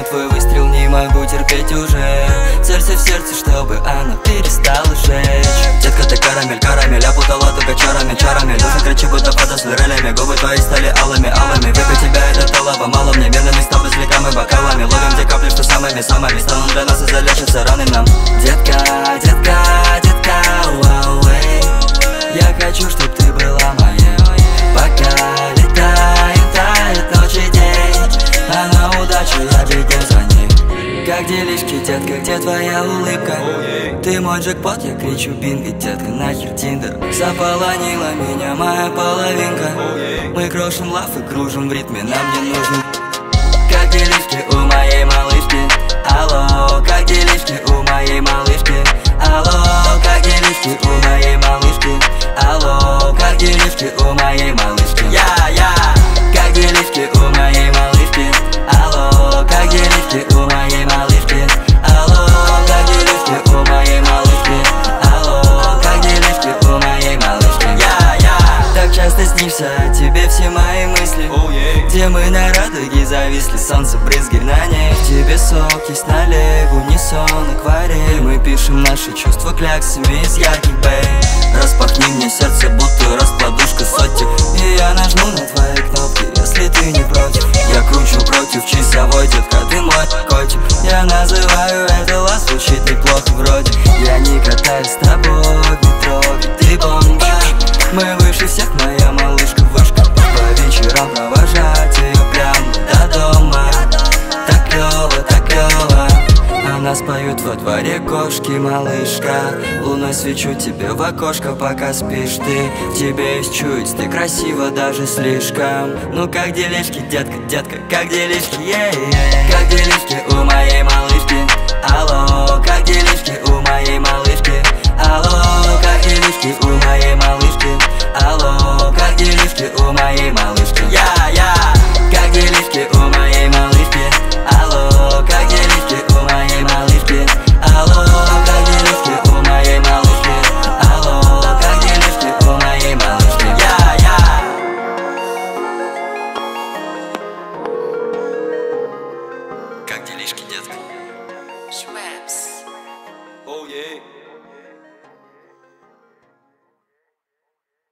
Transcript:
твой выстрел не могу терпеть уже. Целься в сердце, чтобы оно перестало жечь. Детка, ты карамель, карамель, опутала только чарами, чарами. Душа кричит, будто фото с дурелями. Губы твои стали алыми, алыми. Выпить тебя это толово, мало мне. Мирными стопы с ликами, бокалами. Ловим те капли, что самыми, самыми станут для нас и залечатся раны нам. Детка, детка, детка, уауэй. Я хочу, чтоб ты была моей. Пока летает, тает ночь и день, а на удачу я бегу за ней. Как делишки, детка, где твоя улыбка? Ты мой джекпот, я кричу бинго, детка, нахер тиндер. Заполонила меня моя половинка. Мы крошим лав и кружим в ритме, нам не нужно. Как делишки у моей малышки? Алло, как делишки у моей малышки? Алло, как делишки у моей малышки? Алло, как делишки у моей малышки? Я, как делишки у моей малышки? Алло, как делишки у моей малышки? Алло, как делишки у моей малышки? Алло, как делишки у моей малышки? Я, так часто снишься о тебе все мои мысли. Где мы на радуге зависли, солнце брызги на ней. В тебе сок есть налег, унисон, акварель. Мы пишем наши чувства кляксами из ярких бей. Распахни мне сердце, будто раскладушка сотик. И я нажму на твои кнопки, если ты не против. Я кручу против часовой, детка, ты мой котик. Я называю это лас, звучит неплохо вроде. Я не катаюсь с тобой в метро, ведь ты бомба. Мы выше всех, моя малышка, вышка. По вечерам провожать ее прямо до дома. Так клёво, так клёво. Она споют во дворе кошки, малышка. Луной свечу тебе в окошко, пока спишь ты. В тебе есть чуть, ты красива даже слишком. Ну как делишки, детка, детка, как делишки, как делишки у моей малышки? Алло, как делишки у моей малышки? Алло, как делишки у моей малышки? Алло, как делишки у моей малышки? Я, как делишки у моей малышки? Алло, как делишки у моей малышки? Алло, как делишки у моей малышки? Алло, как делишки у моей малышки? Я. Как делишки, детка? Schweppes. Oh yeah.